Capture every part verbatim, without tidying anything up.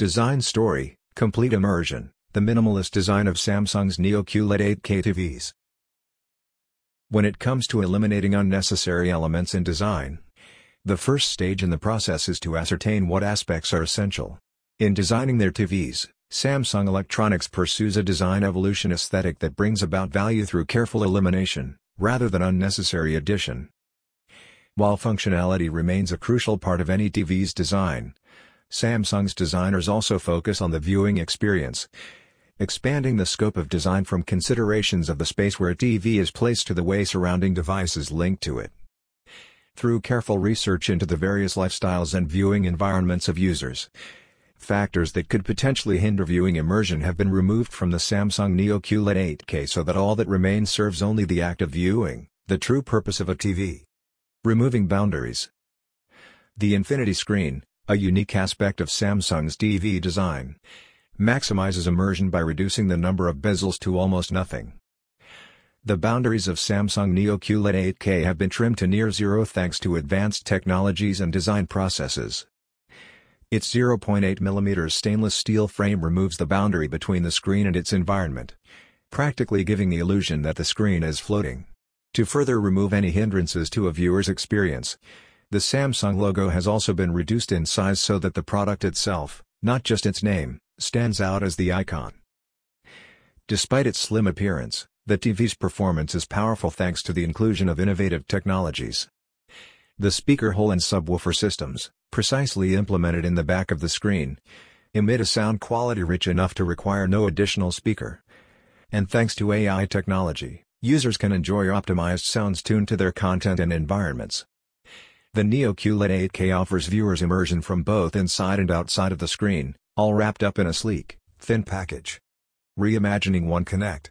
Design story: complete immersion, the minimalist design of Samsung's Neo Q L E D eight K T Vs. When it comes to eliminating unnecessary elements in design, the first stage in the process is to ascertain what aspects are essential. In designing their T Vs, Samsung Electronics pursues a design evolution aesthetic that brings about value through careful elimination, rather than unnecessary addition. While functionality remains a crucial part of any T V's design, Samsung's designers also focus on the viewing experience, expanding the scope of design from considerations of the space where a T V is placed to the way surrounding devices link to it. Through careful research into the various lifestyles and viewing environments of users, factors that could potentially hinder viewing immersion have been removed from the Samsung Neo Q L E D eight K so that all that remains serves only the act of viewing, the true purpose of a T V. Removing boundaries. The infinity screen, a unique aspect of Samsung's T V design, maximizes immersion by reducing the number of bezels to almost nothing. The boundaries of Samsung Neo Q L E D eight K have been trimmed to near zero thanks to advanced technologies and design processes. Its zero point eight millimeter stainless steel frame removes the boundary between the screen and its environment, practically giving the illusion that the screen is floating. To further remove any hindrances to a viewer's experience, the Samsung logo has also been reduced in size so that the product itself, not just its name, stands out as the icon. Despite its slim appearance, the T V's performance is powerful thanks to the inclusion of innovative technologies. The speaker hole and subwoofer systems, precisely implemented in the back of the screen, emit a sound quality rich enough to require no additional speaker. And thanks to A I technology, users can enjoy optimized sounds tuned to their content and environments. The Neo Q L E D eight K offers viewers immersion from both inside and outside of the screen, all wrapped up in a sleek, thin package. Reimagining One Connect.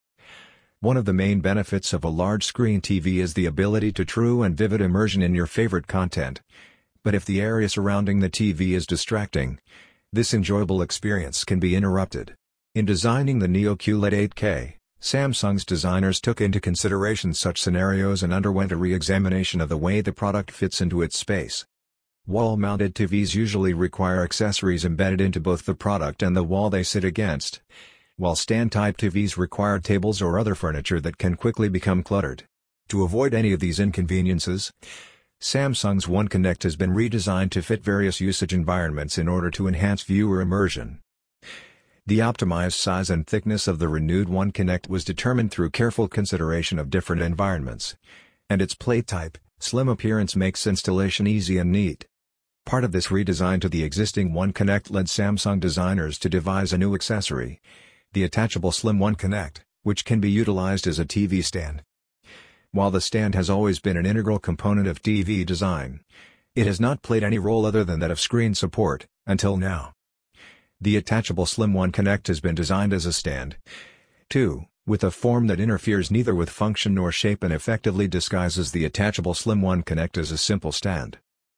One of the main benefits of a large-screen T V is the ability to true and vivid immersion in your favorite content. But if the area surrounding the T V is distracting, this enjoyable experience can be interrupted. In designing the Neo Q L E D eight K, Samsung's designers took into consideration such scenarios and underwent a re-examination of the way the product fits into its space. Wall-mounted T Vs usually require accessories embedded into both the product and the wall they sit against, while stand-type T Vs require tables or other furniture that can quickly become cluttered. To avoid any of these inconveniences, Samsung's One Connect has been redesigned to fit various usage environments in order to enhance viewer immersion. The optimized size and thickness of the renewed One Connect was determined through careful consideration of different environments, and its plate type, slim appearance makes installation easy and neat. Part of this redesign to the existing One Connect led Samsung designers to devise a new accessory, the attachable Slim One Connect, which can be utilized as a T V stand. While the stand has always been an integral component of T V design, it has not played any role other than that of screen support, until now. The attachable Slim One Connect has been designed as a stand, too, with a form that interferes neither with function nor shape and effectively disguises the attachable Slim One Connect as a simple stand.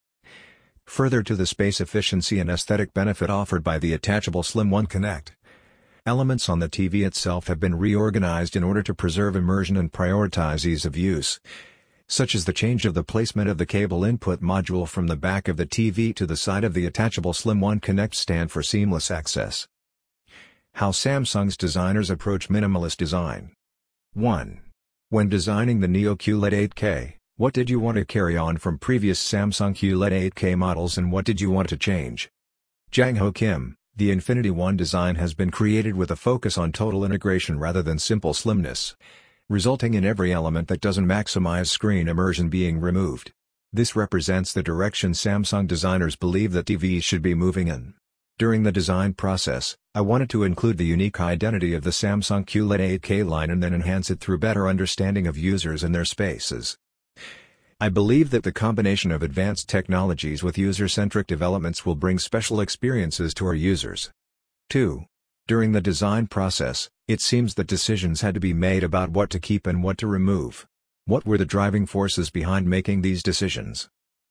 Further to the space efficiency and aesthetic benefit offered by the attachable Slim One Connect, elements on the T V itself have been reorganized in order to preserve immersion and prioritize ease of use, such as the change of the placement of the cable input module from the back of the T V to the side of the attachable Slim One Connect stand for seamless access. How Samsung's designers approach minimalist design. one. When designing the Neo Q L E D eight K, what did you want to carry on from previous Samsung Q L E D eight K models and what did you want to change? Jang Ho Kim. The Infinity One design has been created with a focus on total integration rather than simple slimness, resulting in every element that doesn't maximize screen immersion being removed. This represents the direction Samsung designers believe that T Vs should be moving in. During the design process, I wanted to include the unique identity of the Samsung Q L E D eight K line and then enhance it through better understanding of users and their spaces. I believe that the combination of advanced technologies with user-centric developments will bring special experiences to our users. two. During the design process, it seems that decisions had to be made about what to keep and what to remove. What were the driving forces behind making these decisions?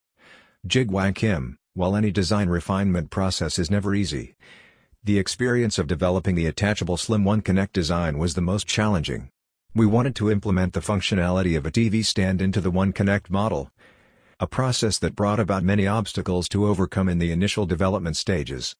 Jigwang Kim. While any design refinement process is never easy, the experience of developing the attachable Slim One Connect design was the most challenging. We wanted to implement the functionality of a T V stand into the One Connect model, a process that brought about many obstacles to overcome in the initial development stages.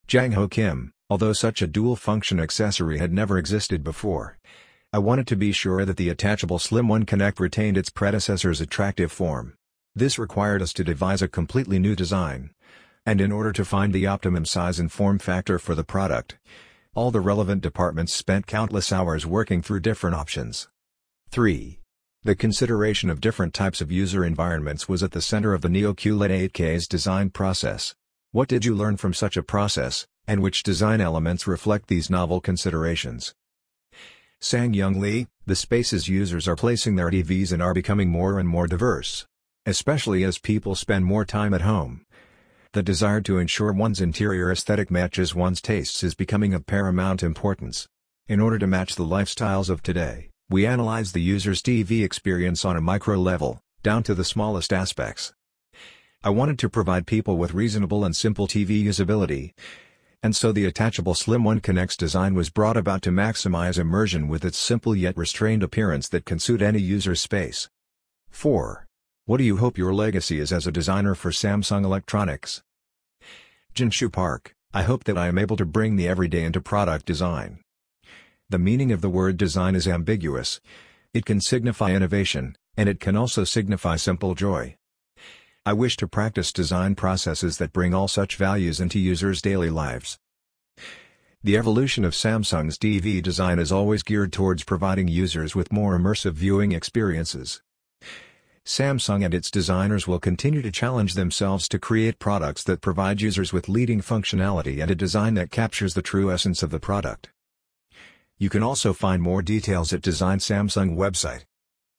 Jang Ho Kim, although such a dual-function accessory had never existed before, I wanted to be sure that the attachable Slim One Connect retained its predecessor's attractive form. This required us to devise a completely new design. And in order to find the optimum size and form factor for the product, all the relevant departments spent countless hours working through different options. three. The consideration of different types of user environments was at the center of the Neo Q L E D eight K's design process. What did you learn from such a process, and which design elements reflect these novel considerations? Sang-Young Lee, the spaces users are placing their T Vs in are becoming more and more diverse. Especially as people spend more time at home. The desire to ensure one's interior aesthetic matches one's tastes is becoming of paramount importance. In order to match the lifestyles of today, we analyze the user's T V experience on a micro level, down to the smallest aspects. I wanted to provide people with reasonable and simple T V usability. And so the attachable Slim One Connect's design was brought about to maximize immersion with its simple yet restrained appearance that can suit any user's space. four. What do you hope your legacy is as a designer for Samsung Electronics? Jinshu Park, I hope that I am able to bring the everyday into product design. The meaning of the word design is ambiguous. It can signify innovation, and it can also signify simple joy. I wish to practice design processes that bring all such values into users' daily lives. The evolution of Samsung's T V design is always geared towards providing users with more immersive viewing experiences. Samsung and its designers will continue to challenge themselves to create products that provide users with leading functionality and a design that captures the true essence of the product. You can also find more details at Design Samsung website.